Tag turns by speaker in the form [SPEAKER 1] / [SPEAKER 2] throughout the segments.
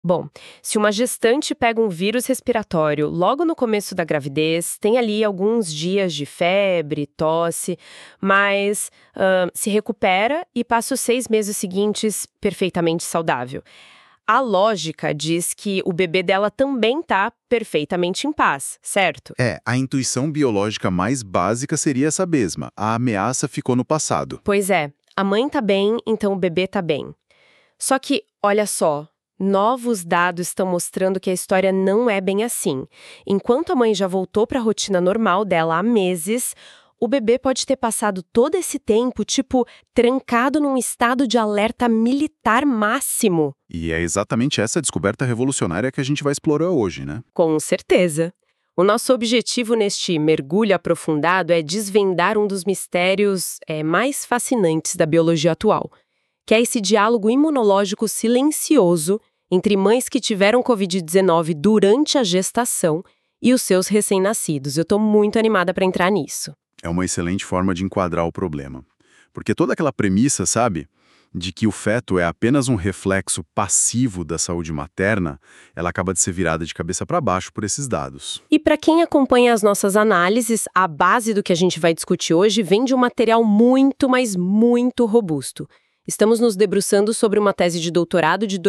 [SPEAKER 1] Bom, se uma gestante pega um vírus respiratório logo no começo da gravidez, tem ali alguns dias de febre, tosse, mas se recupera e passa os 6 meses seguintes perfeitamente saudável. A lógica diz que o bebê dela também está perfeitamente em paz, certo?
[SPEAKER 2] A intuição biológica mais básica seria essa mesma. A ameaça ficou no passado.
[SPEAKER 1] Pois é, a mãe tá bem, então o bebê tá bem. Só que, olha só, novos dados estão mostrando que a história não é bem assim. Enquanto a mãe já voltou para a rotina normal dela há meses, o bebê pode ter passado todo esse tempo, tipo, trancado num estado de alerta militar máximo.
[SPEAKER 2] E é exatamente essa descoberta revolucionária que a gente vai explorar hoje, né?
[SPEAKER 1] Com certeza. O nosso objetivo neste mergulho aprofundado é desvendar um dos mistérios mais fascinantes da biologia atual, que é esse diálogo imunológico silencioso entre mães que tiveram Covid-19 durante a gestação e os seus recém-nascidos. Eu estou muito animada para entrar nisso.
[SPEAKER 2] É uma excelente forma de enquadrar o problema. Porque toda aquela premissa, sabe, de que o feto é apenas um reflexo passivo da saúde materna, ela acaba de ser virada de cabeça para baixo por esses dados.
[SPEAKER 1] E para quem acompanha as nossas análises, a base do que a gente vai discutir hoje vem de um material muito, mas muito robusto. Estamos nos debruçando sobre uma tese de doutorado de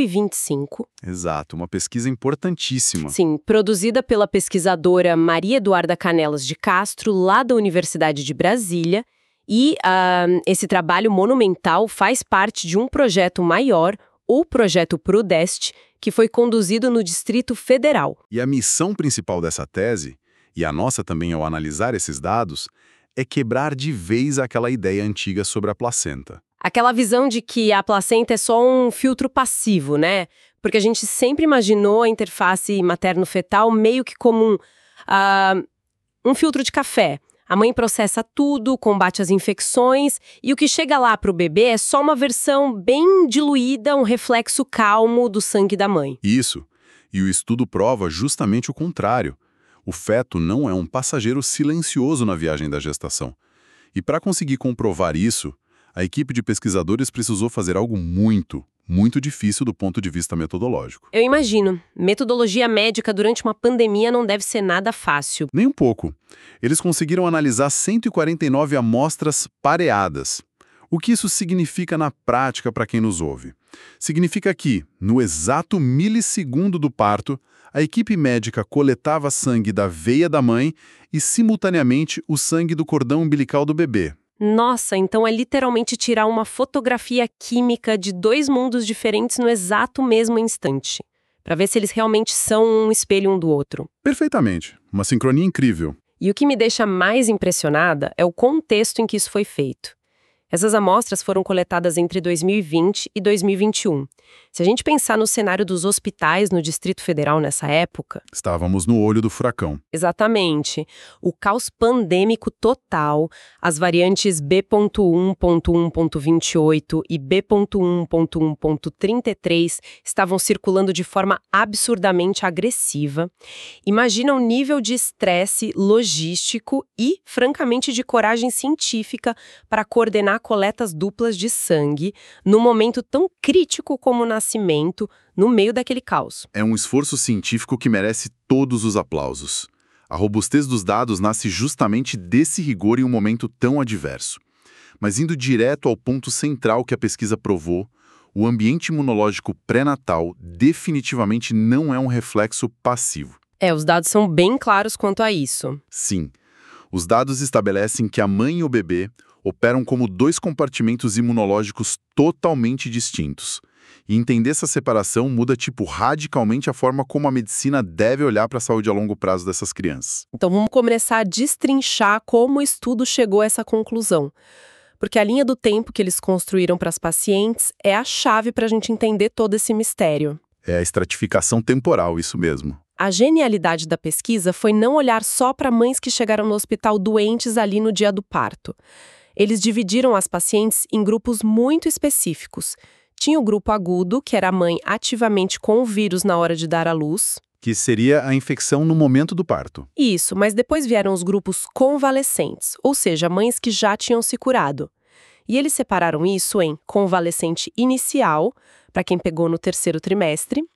[SPEAKER 1] 2025.
[SPEAKER 2] Exato, uma pesquisa importantíssima.
[SPEAKER 1] Sim, produzida pela pesquisadora Maria Eduarda Canelas de Castro, lá da Universidade de Brasília. E esse trabalho monumental faz parte de um projeto maior, o Projeto Prudeste, que foi conduzido no Distrito Federal.
[SPEAKER 2] E a missão principal dessa tese, e a nossa também ao analisar esses dados, é quebrar de vez aquela ideia antiga sobre a placenta.
[SPEAKER 1] Aquela visão de que a placenta é só um filtro passivo, né? Porque a gente sempre imaginou a interface materno-fetal meio que como um filtro de café. A mãe processa tudo, combate as infecções, e o que chega lá para o bebê é só uma versão bem diluída, um reflexo calmo do sangue da mãe.
[SPEAKER 2] Isso. E o estudo prova justamente o contrário. O feto não é um passageiro silencioso na viagem da gestação. E para conseguir comprovar isso, a equipe de pesquisadores precisou fazer algo muito difícil do ponto de vista metodológico.
[SPEAKER 1] Eu imagino. Metodologia médica durante uma pandemia não deve ser nada fácil.
[SPEAKER 2] Nem um pouco. Eles conseguiram analisar 149 amostras pareadas. O que isso significa na prática para quem nos ouve? Significa que, no exato milissegundo do parto, a equipe médica coletava sangue da veia da mãe e, simultaneamente, o sangue do cordão umbilical do bebê.
[SPEAKER 1] Nossa, então é literalmente tirar uma fotografia química de dois mundos diferentes no exato mesmo instante, para ver se eles realmente são um espelho um do outro.
[SPEAKER 2] Perfeitamente. Uma sincronia incrível.
[SPEAKER 1] E o que me deixa mais impressionada é o contexto em que isso foi feito. Essas amostras foram coletadas entre 2020 e 2021. Se a gente pensar no cenário dos hospitais no Distrito Federal nessa época...
[SPEAKER 2] Estávamos no olho do furacão.
[SPEAKER 1] Exatamente. O caos pandêmico total, as variantes B.1.1.28 e B.1.1.33 estavam circulando de forma absurdamente agressiva. Imagina o nível de estresse logístico e, francamente, de coragem científica para coordenar coletas duplas de sangue num momento tão crítico como o nascimento, no meio daquele caos.
[SPEAKER 2] É um esforço científico que merece todos os aplausos. A robustez dos dados nasce justamente desse rigor em um momento tão adverso. Mas indo direto ao ponto central que a pesquisa provou, o ambiente imunológico pré-natal definitivamente não é um reflexo passivo.
[SPEAKER 1] Os dados são bem claros quanto a isso.
[SPEAKER 2] Sim. Os dados estabelecem que a mãe e o bebê operam como dois compartimentos imunológicos totalmente distintos. E entender essa separação muda, radicalmente a forma como a medicina deve olhar para a saúde a longo prazo dessas crianças.
[SPEAKER 1] Então vamos começar a destrinchar como o estudo chegou a essa conclusão. Porque a linha do tempo que eles construíram para as pacientes é a chave para a gente entender todo esse mistério.
[SPEAKER 2] É a estratificação temporal, isso mesmo.
[SPEAKER 1] A genialidade da pesquisa foi não olhar só para mães que chegaram no hospital doentes ali no dia do parto. Eles dividiram as pacientes em grupos muito específicos. Tinha o grupo agudo, que era a mãe ativamente com o vírus na hora de dar à luz.
[SPEAKER 2] Que seria a infecção no momento do parto.
[SPEAKER 1] Isso, mas depois vieram os grupos convalescentes, ou seja, mães que já tinham se curado. E eles separaram isso em convalescente inicial, para quem pegou no terceiro trimestre,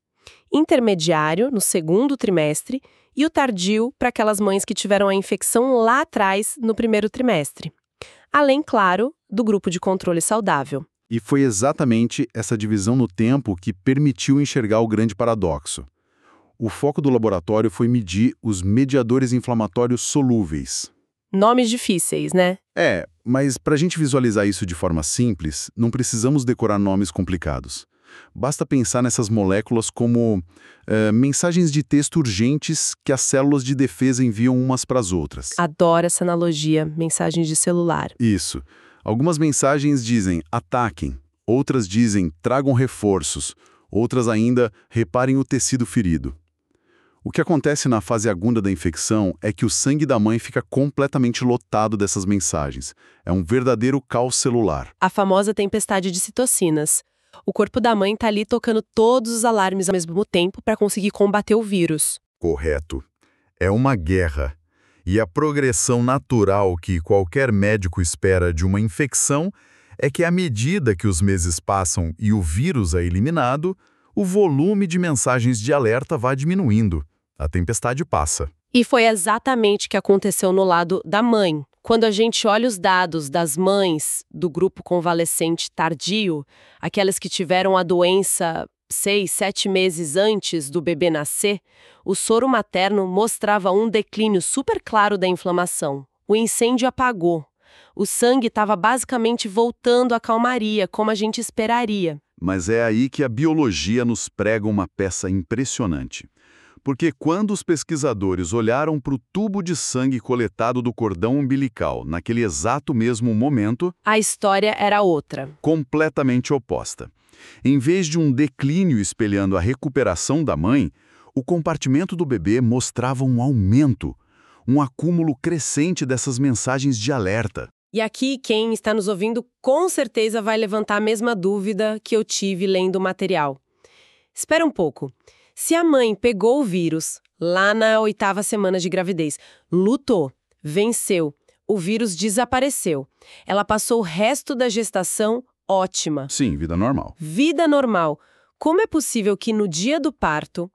[SPEAKER 1] intermediário, no segundo trimestre, e o tardio para aquelas mães que tiveram a infecção lá atrás, no primeiro trimestre. Além, claro, do grupo de controle saudável.
[SPEAKER 2] E foi exatamente essa divisão no tempo que permitiu enxergar o grande paradoxo. O foco do laboratório foi medir os mediadores inflamatórios solúveis.
[SPEAKER 1] Nomes difíceis, né?
[SPEAKER 2] Mas para a gente visualizar isso de forma simples, não precisamos decorar nomes complicados. Basta pensar nessas moléculas como mensagens de texto urgentes que as células de defesa enviam umas para as outras.
[SPEAKER 1] Adoro essa analogia, mensagens de celular.
[SPEAKER 2] Isso. Algumas mensagens dizem ataquem, outras dizem tragam reforços, outras ainda reparem o tecido ferido. O que acontece na fase aguda da infecção é que o sangue da mãe fica completamente lotado dessas mensagens. É um verdadeiro caos celular.
[SPEAKER 1] A famosa tempestade de citocinas. O corpo da mãe está ali tocando todos os alarmes ao mesmo tempo para conseguir combater o vírus.
[SPEAKER 2] Correto. É uma guerra. E a progressão natural que qualquer médico espera de uma infecção é que, à medida que os meses passam e o vírus é eliminado, o volume de mensagens de alerta vai diminuindo. A tempestade passa.
[SPEAKER 1] E foi exatamente o que aconteceu no lado da mãe. Quando a gente olha os dados das mães do grupo convalescente tardio, aquelas que tiveram a doença 6, 7 meses antes do bebê nascer, o soro materno mostrava um declínio super claro da inflamação. O incêndio apagou. O sangue estava basicamente voltando à calmaria, como a gente esperaria.
[SPEAKER 2] Mas é aí que a biologia nos prega uma peça impressionante. Porque quando os pesquisadores olharam para o tubo de sangue coletado do cordão umbilical, naquele exato mesmo momento,
[SPEAKER 1] a história era outra.
[SPEAKER 2] Completamente oposta. Em vez de um declínio espelhando a recuperação da mãe, o compartimento do bebê mostrava um aumento, um acúmulo crescente dessas mensagens de alerta.
[SPEAKER 1] E aqui, quem está nos ouvindo com certeza vai levantar a mesma dúvida que eu tive lendo o material. Espera um pouco. Se a mãe pegou o vírus lá na 8ª semana de gravidez, lutou, venceu, o vírus desapareceu. Ela passou o resto da gestação ótima.
[SPEAKER 2] Sim, vida normal.
[SPEAKER 1] Vida normal. Como é possível que no dia do parto,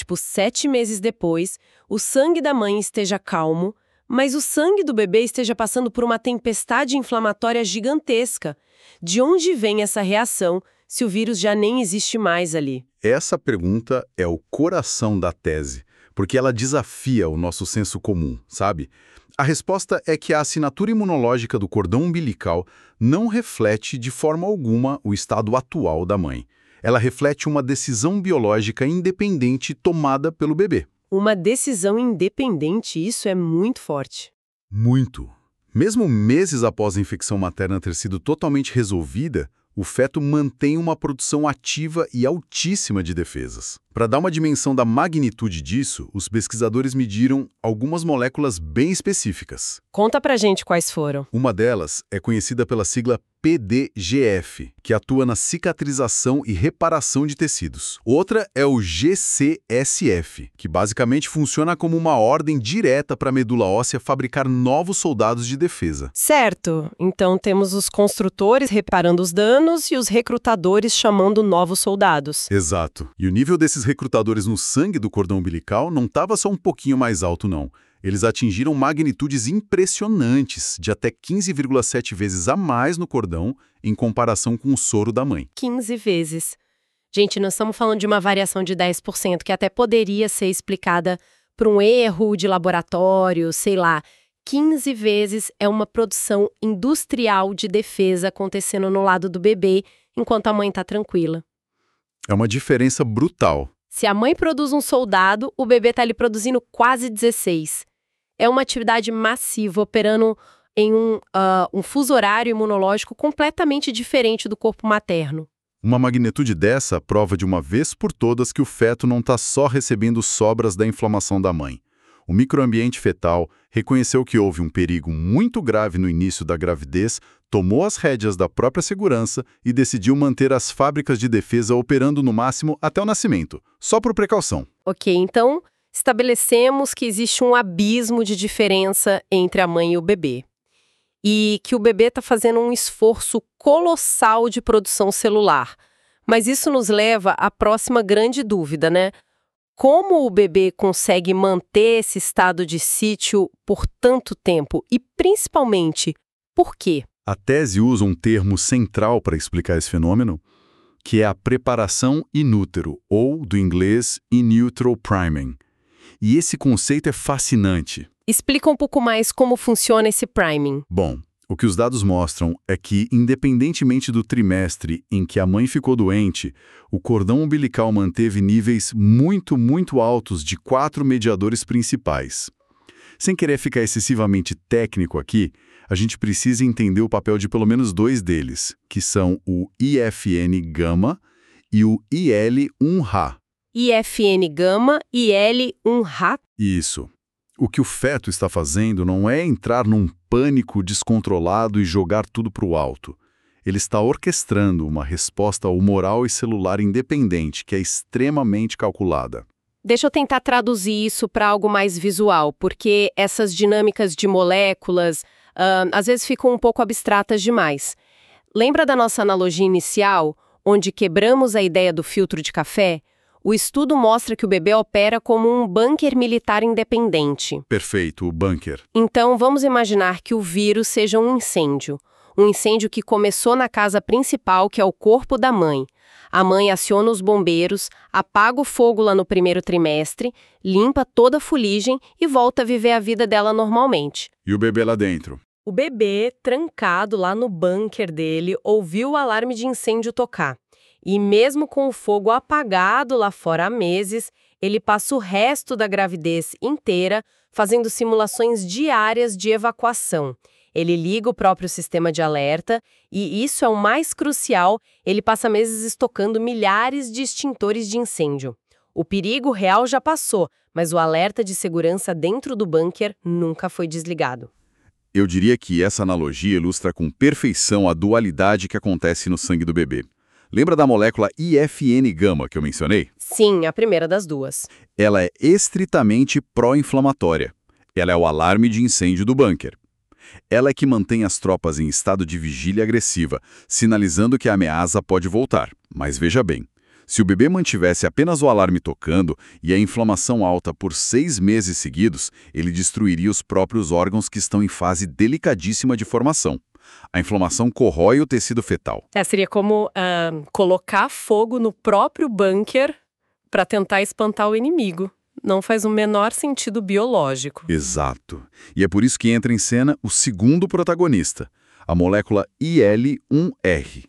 [SPEAKER 1] 7 meses depois, o sangue da mãe esteja calmo, mas o sangue do bebê esteja passando por uma tempestade inflamatória gigantesca? De onde vem essa reação se o vírus já nem existe mais ali?
[SPEAKER 2] Essa pergunta é o coração da tese, porque ela desafia o nosso senso comum, sabe? A resposta é que a assinatura imunológica do cordão umbilical não reflete de forma alguma o estado atual da mãe. Ela reflete uma decisão biológica independente tomada pelo bebê.
[SPEAKER 1] Uma decisão independente, isso é muito forte.
[SPEAKER 2] Muito. Mesmo meses após a infecção materna ter sido totalmente resolvida, o feto mantém uma produção ativa e altíssima de defesas. Para dar uma dimensão da magnitude disso, os pesquisadores mediram algumas moléculas bem específicas.
[SPEAKER 1] Conta pra gente quais foram.
[SPEAKER 2] Uma delas é conhecida pela sigla PDGF, que atua na cicatrização e reparação de tecidos. Outra é o GCSF, que basicamente funciona como uma ordem direta para a medula óssea fabricar novos soldados de defesa.
[SPEAKER 1] Certo. Então temos os construtores reparando os danos e os recrutadores chamando novos soldados.
[SPEAKER 2] Exato. E o nível desses recrutadores no sangue do cordão umbilical não estava só um pouquinho mais alto, não. Eles atingiram magnitudes impressionantes, de até 15,7 vezes a mais no cordão, em comparação com o soro da mãe.
[SPEAKER 1] 15 vezes. Gente, nós estamos falando de uma variação de 10%, que até poderia ser explicada por um erro de laboratório, sei lá. 15 vezes é uma produção industrial de defesa acontecendo no lado do bebê, enquanto a mãe está tranquila.
[SPEAKER 2] É uma diferença brutal.
[SPEAKER 1] Se a mãe produz um soldado, o bebê está ali produzindo quase 16. É uma atividade massiva, operando em um fuso horário imunológico completamente diferente do corpo materno.
[SPEAKER 2] Uma magnitude dessa prova de uma vez por todas que o feto não está só recebendo sobras da inflamação da mãe. O microambiente fetal reconheceu que houve um perigo muito grave no início da gravidez, tomou as rédeas da própria segurança e decidiu manter as fábricas de defesa operando no máximo até o nascimento, só por precaução.
[SPEAKER 1] Ok, então estabelecemos que existe um abismo de diferença entre a mãe e o bebê. E que o bebê está fazendo um esforço colossal de produção celular. Mas isso nos leva à próxima grande dúvida, né? Como o bebê consegue manter esse estado de sítio por tanto tempo? E, principalmente, por quê?
[SPEAKER 2] A tese usa um termo central para explicar esse fenômeno, que é a preparação in útero, ou, do inglês, in utero priming. E esse conceito é fascinante.
[SPEAKER 1] Explica um pouco mais como funciona esse priming.
[SPEAKER 2] Bom, o que os dados mostram é que, independentemente do trimestre em que a mãe ficou doente, o cordão umbilical manteve níveis muito, muito altos de 4 mediadores principais. Sem querer ficar excessivamente técnico aqui, a gente precisa entender o papel de pelo menos 2 deles, que são o IFN-gama e o IL-1Ra.
[SPEAKER 1] IFN-gama e IL-1Ra?
[SPEAKER 2] Isso. O que o feto está fazendo não é entrar num pânico descontrolado e jogar tudo para o alto. Ele está orquestrando uma resposta humoral e celular independente, que é extremamente calculada.
[SPEAKER 1] Deixa eu tentar traduzir isso para algo mais visual, porque essas dinâmicas de moléculas às vezes ficam um pouco abstratas demais. Lembra da nossa analogia inicial, onde quebramos a ideia do filtro de café? O estudo mostra que o bebê opera como um bunker militar independente.
[SPEAKER 2] Perfeito, o bunker.
[SPEAKER 1] Então, vamos imaginar que o vírus seja um incêndio. Um incêndio que começou na casa principal, que é o corpo da mãe. A mãe aciona os bombeiros, apaga o fogo lá no primeiro trimestre, limpa toda a fuligem e volta a viver a vida dela normalmente.
[SPEAKER 2] E o bebê lá dentro?
[SPEAKER 1] O bebê, trancado lá no bunker dele, ouviu o alarme de incêndio tocar. E mesmo com o fogo apagado lá fora há meses, ele passa o resto da gravidez inteira fazendo simulações diárias de evacuação. Ele liga o próprio sistema de alerta e, isso é o mais crucial, ele passa meses estocando milhares de extintores de incêndio. O perigo real já passou, mas o alerta de segurança dentro do bunker nunca foi desligado.
[SPEAKER 2] Eu diria que essa analogia ilustra com perfeição a dualidade que acontece no sangue do bebê. Lembra da molécula IFN-gama que eu mencionei?
[SPEAKER 1] Sim, a primeira das duas.
[SPEAKER 2] Ela é estritamente pró-inflamatória. Ela é o alarme de incêndio do bunker. Ela é que mantém as tropas em estado de vigília agressiva, sinalizando que a ameaça pode voltar. Mas veja bem, se o bebê mantivesse apenas o alarme tocando e a inflamação alta por 6 meses seguidos, ele destruiria os próprios órgãos que estão em fase delicadíssima de formação. A inflamação corrói o tecido fetal.
[SPEAKER 1] Seria como colocar fogo no próprio bunker para tentar espantar o inimigo. Não faz o menor sentido biológico.
[SPEAKER 2] Exato. E é por isso que entra em cena o segundo protagonista, a molécula IL-1R.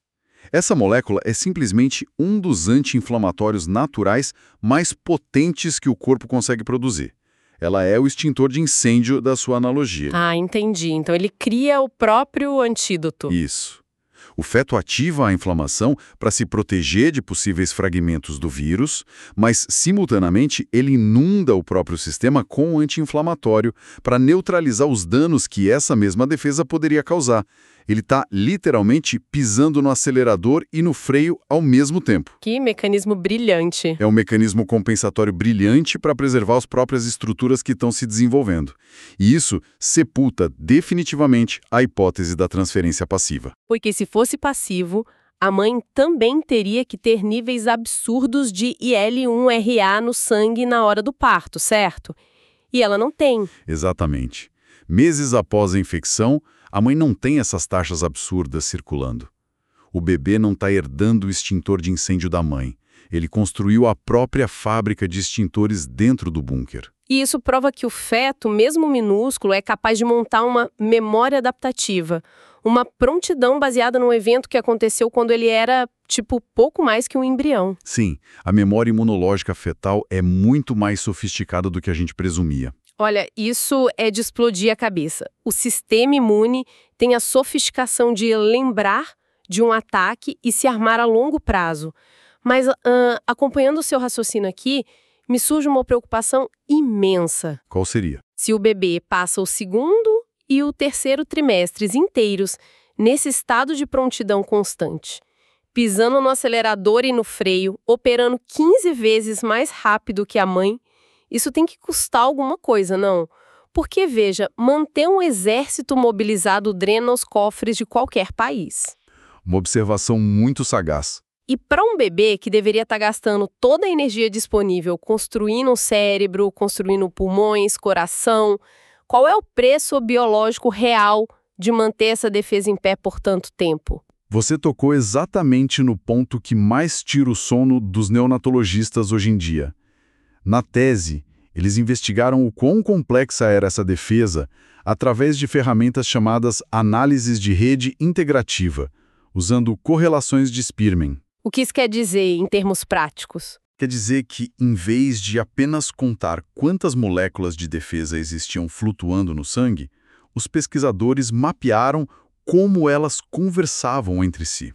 [SPEAKER 2] Essa molécula é simplesmente um dos anti-inflamatórios naturais mais potentes que o corpo consegue produzir. Ela é o extintor de incêndio da sua analogia.
[SPEAKER 1] Ah, entendi. Então ele cria o próprio antídoto.
[SPEAKER 2] Isso. O feto ativa a inflamação para se proteger de possíveis fragmentos do vírus, mas, simultaneamente, ele inunda o próprio sistema com o anti-inflamatório para neutralizar os danos que essa mesma defesa poderia causar. Ele está, literalmente, pisando no acelerador e no freio ao mesmo tempo.
[SPEAKER 1] Que mecanismo brilhante.
[SPEAKER 2] É um mecanismo compensatório brilhante para preservar as próprias estruturas que estão se desenvolvendo. E isso sepulta definitivamente a hipótese da transferência passiva.
[SPEAKER 1] Porque se fosse passivo, a mãe também teria que ter níveis absurdos de IL-1RA no sangue na hora do parto, certo? E ela não tem.
[SPEAKER 2] Exatamente. Meses após a infecção, a mãe não tem essas taxas absurdas circulando. O bebê não está herdando o extintor de incêndio da mãe. Ele construiu a própria fábrica de extintores dentro do bunker.
[SPEAKER 1] E isso prova que o feto, mesmo minúsculo, é capaz de montar uma memória adaptativa, uma prontidão baseada num evento que aconteceu quando ele era, pouco mais que um embrião.
[SPEAKER 2] Sim, a memória imunológica fetal é muito mais sofisticada do que a gente presumia.
[SPEAKER 1] Olha, isso é de explodir a cabeça. O sistema imune tem a sofisticação de lembrar de um ataque e se armar a longo prazo. Mas, acompanhando o seu raciocínio aqui, me surge uma preocupação imensa.
[SPEAKER 2] Qual seria?
[SPEAKER 1] Se o bebê passa o segundo e o terceiro trimestres inteiros nesse estado de prontidão constante, pisando no acelerador e no freio, operando 15 vezes mais rápido que a mãe, isso tem que custar alguma coisa, não? Porque, veja, manter um exército mobilizado drena os cofres de qualquer país.
[SPEAKER 2] Uma observação muito sagaz.
[SPEAKER 1] E para um bebê que deveria estar gastando toda a energia disponível construindo um cérebro, construindo pulmões, coração, qual é o preço biológico real de manter essa defesa em pé por tanto tempo?
[SPEAKER 2] Você tocou exatamente no ponto que mais tira o sono dos neonatologistas hoje em dia. Na tese, eles investigaram o quão complexa era essa defesa através de ferramentas chamadas análises de rede integrativa, usando correlações de Spearman.
[SPEAKER 1] O que isso quer dizer em termos práticos?
[SPEAKER 2] Quer dizer que, em vez de apenas contar quantas moléculas de defesa existiam flutuando no sangue, os pesquisadores mapearam como elas conversavam entre si.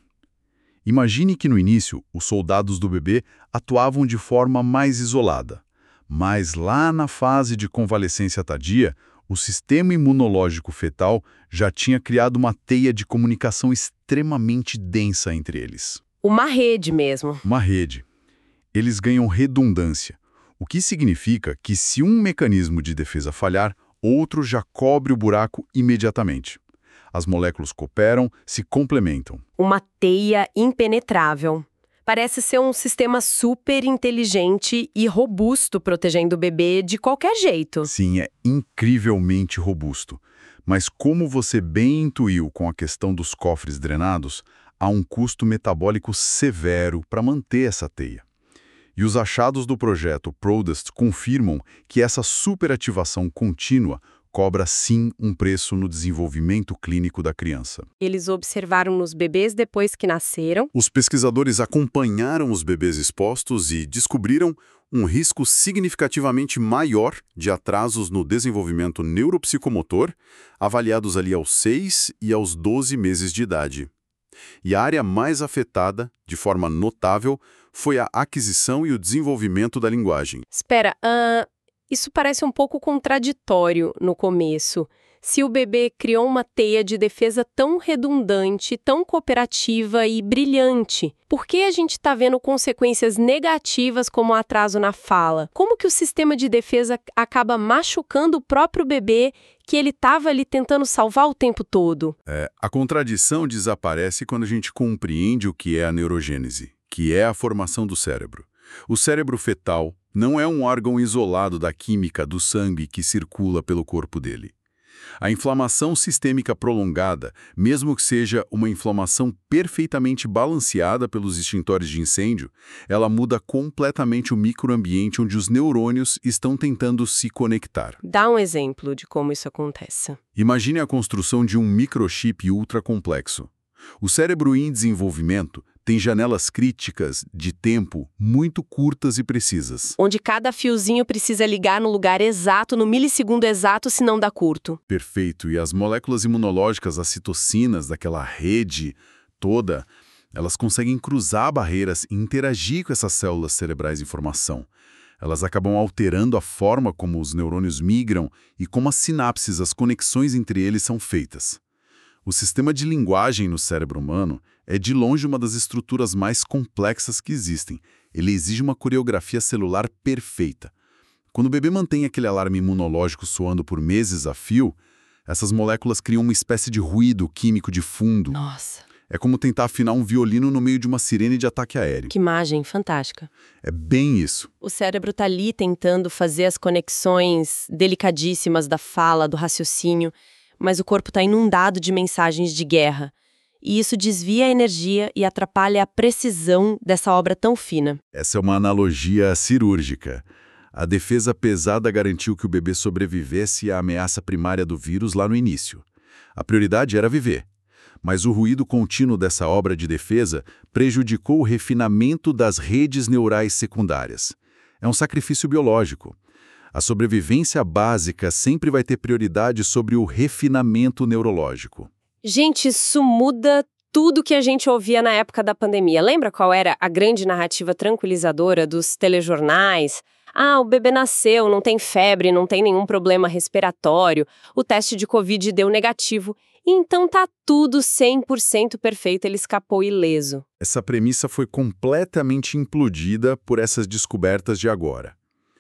[SPEAKER 2] Imagine que no início, os soldados do bebê atuavam de forma mais isolada, mas lá na fase de convalescência tardia, o sistema imunológico fetal já tinha criado uma teia de comunicação extremamente densa entre eles.
[SPEAKER 1] Uma rede mesmo.
[SPEAKER 2] Uma rede. Eles ganham redundância, o que significa que se um mecanismo de defesa falhar, outro já cobre o buraco imediatamente. As moléculas cooperam, se complementam.
[SPEAKER 1] Uma teia impenetrável. Parece ser um sistema super inteligente e robusto protegendo o bebê de qualquer jeito.
[SPEAKER 2] Sim, é incrivelmente robusto. Mas como você bem intuiu com a questão dos cofres drenados, há um custo metabólico severo para manter essa teia. E os achados do projeto PRODUST confirmam que essa superativação contínua cobra sim um preço no desenvolvimento clínico da criança.
[SPEAKER 1] Eles observaram nos bebês depois que nasceram.
[SPEAKER 2] Os pesquisadores acompanharam os bebês expostos e descobriram um risco significativamente maior de atrasos no desenvolvimento neuropsicomotor, avaliados ali aos 6 e aos 12 meses de idade. E a área mais afetada, de forma notável, foi a aquisição e o desenvolvimento da linguagem.
[SPEAKER 1] Espera, isso parece um pouco contraditório no começo. Se o bebê criou uma teia de defesa tão redundante, tão cooperativa e brilhante, por que a gente está vendo consequências negativas como atraso na fala? Como que o sistema de defesa acaba machucando o próprio bebê que ele estava ali tentando salvar o tempo todo?
[SPEAKER 2] A contradição desaparece quando a gente compreende o que é a neurogênese, que é a formação do cérebro. O cérebro fetal não é um órgão isolado da química do sangue que circula pelo corpo dele. A inflamação sistêmica prolongada, mesmo que seja uma inflamação perfeitamente balanceada pelos extintores de incêndio, ela muda completamente o microambiente onde os neurônios estão tentando se conectar.
[SPEAKER 1] Dá um exemplo de como isso acontece.
[SPEAKER 2] Imagine a construção de um microchip ultracomplexo. O cérebro em desenvolvimento tem janelas críticas de tempo muito curtas e precisas.
[SPEAKER 1] Onde cada fiozinho precisa ligar no lugar exato, no milissegundo exato, senão dá curto.
[SPEAKER 2] Perfeito. E as moléculas imunológicas, as citocinas daquela rede toda, elas conseguem cruzar barreiras e interagir com essas células cerebrais em formação. Elas acabam alterando a forma como os neurônios migram e como as sinapses, as conexões entre eles são feitas. O sistema de linguagem no cérebro humano é de longe uma das estruturas mais complexas que existem. Ele exige uma coreografia celular perfeita. Quando o bebê mantém aquele alarme imunológico soando por meses a fio, essas moléculas criam uma espécie de ruído químico de fundo.
[SPEAKER 1] Nossa,
[SPEAKER 2] É como tentar afinar um violino no meio de uma sirene de ataque aéreo.
[SPEAKER 1] que imagem fantástica.
[SPEAKER 2] É bem isso.
[SPEAKER 1] O cérebro está ali tentando fazer as conexões delicadíssimas da fala, do raciocínio, mas o corpo está inundado de mensagens de guerra. E isso desvia a energia e atrapalha a precisão dessa obra tão fina.
[SPEAKER 2] Essa é uma analogia cirúrgica. A defesa pesada garantiu que o bebê sobrevivesse à ameaça primária do vírus lá no início. A prioridade era viver. Mas o ruído contínuo dessa obra de defesa prejudicou o refinamento das redes neurais secundárias. É um sacrifício biológico. A sobrevivência básica sempre vai ter prioridade sobre o refinamento neurológico.
[SPEAKER 1] Gente, isso muda tudo que a gente ouvia na época da pandemia. Lembra qual era a grande narrativa tranquilizadora dos telejornais? Ah, o bebê nasceu, não tem febre, não tem nenhum problema respiratório, o teste de Covid deu negativo, então tá tudo 100% perfeito, ele escapou ileso.
[SPEAKER 2] Essa premissa foi completamente implodida por essas descobertas de agora.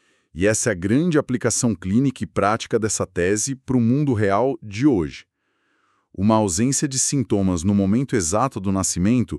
[SPEAKER 2] E essa é a grande aplicação clínica e prática dessa tese para o mundo real de hoje. Uma ausência de sintomas no momento exato do nascimento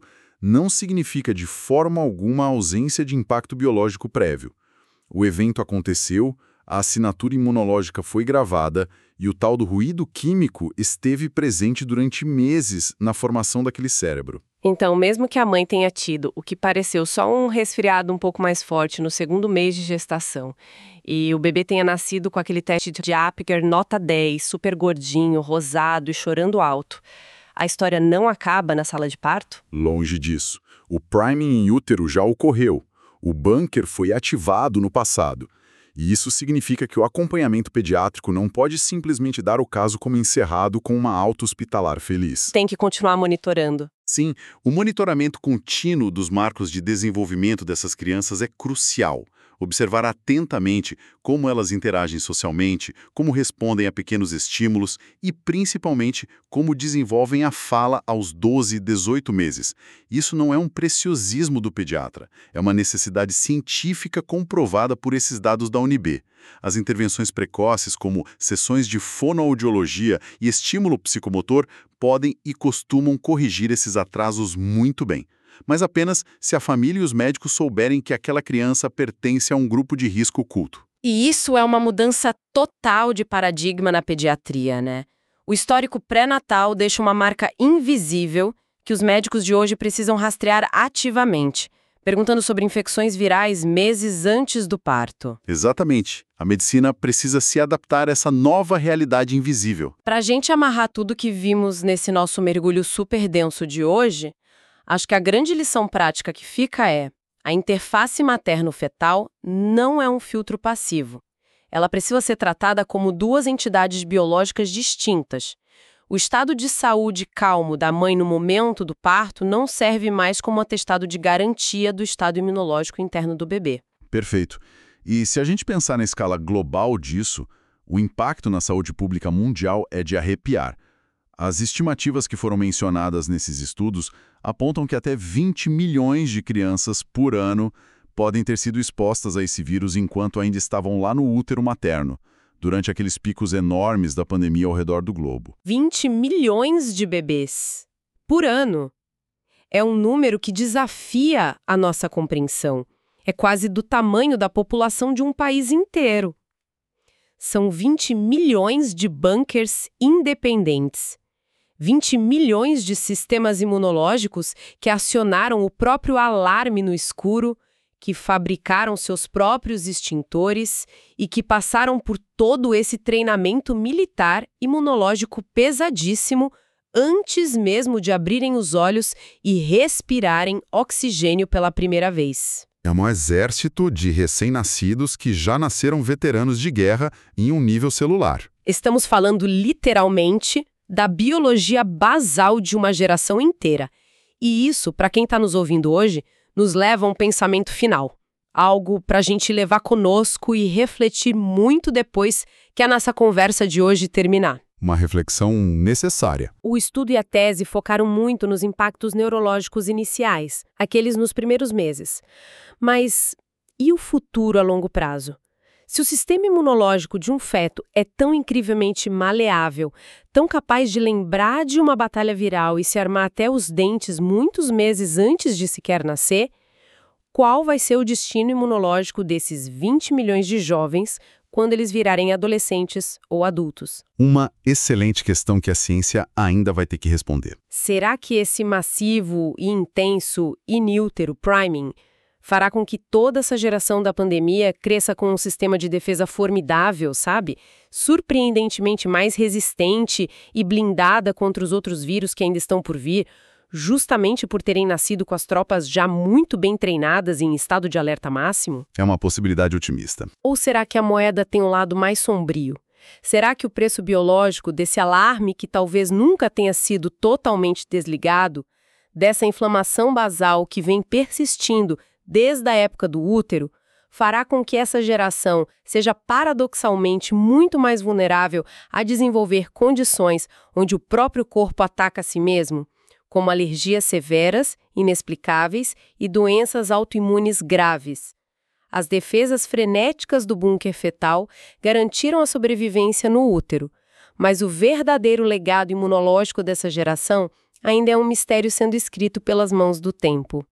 [SPEAKER 2] não significa de forma alguma a ausência de impacto biológico prévio. O evento aconteceu, a assinatura imunológica foi gravada e o tal do ruído químico esteve presente durante meses na formação daquele cérebro.
[SPEAKER 1] Então, mesmo que a mãe tenha tido o que pareceu só um resfriado um pouco mais forte no segundo mês de gestação, e o bebê tenha nascido com aquele teste de Apgar nota 10, super gordinho, rosado e chorando alto, a história não acaba na sala de parto?
[SPEAKER 2] Longe disso. O priming em útero já ocorreu. O bunker foi ativado no passado. E isso significa que o acompanhamento pediátrico não pode simplesmente dar o caso como encerrado com uma alta hospitalar feliz.
[SPEAKER 1] Tem que continuar monitorando.
[SPEAKER 2] Sim, o monitoramento contínuo dos marcos de desenvolvimento dessas crianças é crucial. Observar atentamente como elas interagem socialmente, como respondem a pequenos estímulos e, principalmente, como desenvolvem a fala aos 12, 18 meses. Isso não é um preciosismo do pediatra, é uma necessidade científica comprovada por esses dados da UNB. As intervenções precoces, como sessões de fonoaudiologia e estímulo psicomotor, podem e costumam corrigir esses atrasos muito bem. Mas apenas se a família e os médicos souberem que aquela criança pertence a um grupo de risco oculto.
[SPEAKER 1] E isso é uma mudança total de paradigma na pediatria, né? O histórico pré-natal deixa uma marca invisível que os médicos de hoje precisam rastrear ativamente, perguntando sobre infecções virais meses antes do parto.
[SPEAKER 2] Exatamente. A medicina precisa se adaptar a essa nova realidade invisível.
[SPEAKER 1] Para a gente amarrar tudo que vimos nesse nosso mergulho super denso de hoje, acho que a grande lição prática que fica é: a interface materno-fetal não é um filtro passivo. Ela precisa ser tratada como duas entidades biológicas distintas. O estado de saúde calmo da mãe no momento do parto não serve mais como atestado de garantia do estado imunológico interno do bebê.
[SPEAKER 2] Perfeito. E se a gente pensar na escala global disso, o impacto na saúde pública mundial é de arrepiar. As estimativas que foram mencionadas nesses estudos apontam que até 20 milhões de crianças por ano podem ter sido expostas a esse vírus enquanto ainda estavam lá no útero materno, durante aqueles picos enormes da pandemia ao redor do globo.
[SPEAKER 1] 20 milhões de bebês por ano. É um número que desafia a nossa compreensão. É quase do tamanho da população de um país inteiro. São 20 milhões de bunkers independentes. 20 milhões de sistemas imunológicos que acionaram o próprio alarme no escuro, que fabricaram seus próprios extintores e que passaram por todo esse treinamento militar imunológico pesadíssimo antes mesmo de abrirem os olhos e respirarem oxigênio pela primeira vez.
[SPEAKER 2] É um exército de recém-nascidos que já nasceram veteranos de guerra em um nível celular.
[SPEAKER 1] Estamos falando literalmente da biologia basal de uma geração inteira. E isso, para quem está nos ouvindo hoje, nos leva a um pensamento final. Algo para a gente levar conosco e refletir muito depois que a nossa conversa de hoje terminar.
[SPEAKER 2] Uma reflexão necessária.
[SPEAKER 1] O estudo e a tese focaram muito nos impactos neurológicos iniciais, aqueles nos primeiros meses. Mas e o futuro a longo prazo? Se o sistema imunológico de um feto é tão incrivelmente maleável, tão capaz de lembrar de uma batalha viral e se armar até os dentes muitos meses antes de sequer nascer, qual vai ser o destino imunológico desses 20 milhões de jovens quando eles virarem adolescentes ou adultos?
[SPEAKER 2] Uma excelente questão que a ciência ainda vai ter que responder.
[SPEAKER 1] Será que esse massivo e intenso in utero priming fará com que toda essa geração da pandemia cresça com um sistema de defesa formidável, sabe? Surpreendentemente mais resistente e blindada contra os outros vírus que ainda estão por vir, justamente por terem nascido com as tropas já muito bem treinadas e em estado de alerta máximo?
[SPEAKER 2] É uma possibilidade otimista.
[SPEAKER 1] Ou será que a moeda tem um lado mais sombrio? Será que o preço biológico desse alarme que talvez nunca tenha sido totalmente desligado, dessa inflamação basal que vem persistindo desde a época do útero, fará com que essa geração seja paradoxalmente muito mais vulnerável a desenvolver condições onde o próprio corpo ataca a si mesmo, como alergias severas, inexplicáveis e doenças autoimunes graves? As defesas frenéticas do bunker fetal garantiram a sobrevivência no útero, mas o verdadeiro legado imunológico dessa geração ainda é um mistério sendo escrito pelas mãos do tempo.